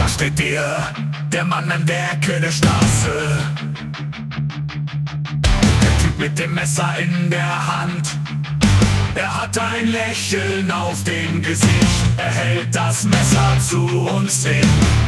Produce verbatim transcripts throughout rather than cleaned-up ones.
Da steht dir der Mann an der Ecke der Straße. Der Typ mit dem Messer in der Hand. Er hat ein Lächeln auf dem Gesicht. Er hält das Messer zu uns hin.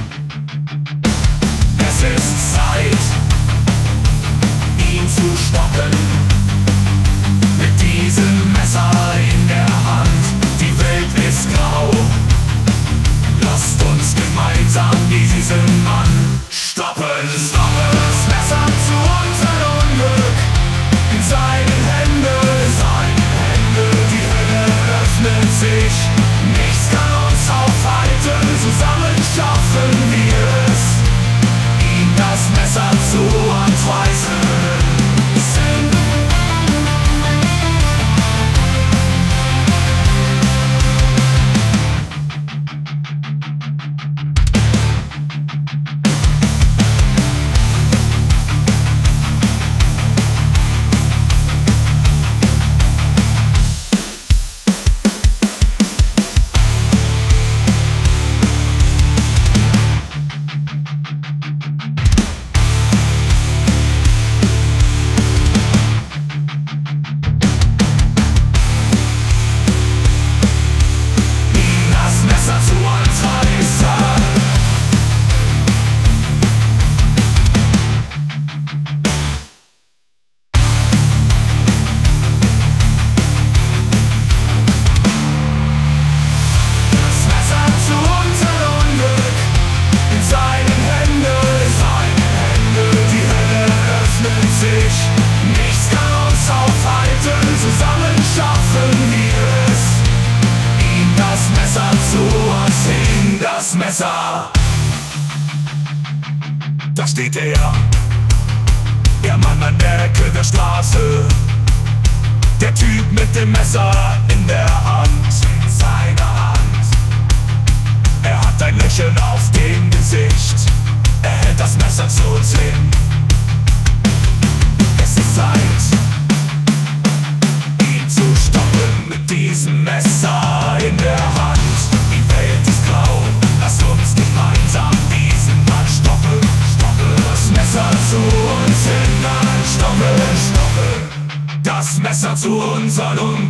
Es ist Zeit, ihn zu stoppen. Mit diesem Messer in der Hand. Die Welt ist grau. Lasst uns gemeinsam diesen Mann stoppen. Stoppen. Das Messer zu unserem Unglück. In seinen Händen, seine Hände. Die Hölle öffnet sich. Nichts kann uns aufhalten. Zusammen schaffen wir es, ihm das Messer zu entreißen. Nichts kann uns aufhalten, zusammen schaffen wir es, ihm das Messer zu entziehen. Das Messer. Da steht er, der Mann an der Ecke der Straße. Der Typ mit dem Messer in der Hand, in seiner Hand. Er hat ein Lächeln auf dem Gesicht. Er hält das Messer zu uns hin. Es ist Zeit, ihn zu stoppen mit diesem Messer in der Hand. Die Welt ist grau, lasst uns gemeinsam diesen Mann stoppen. Stoppen, das Messer zu uns hin, stoppen, stoppen. Das Messer zu unseren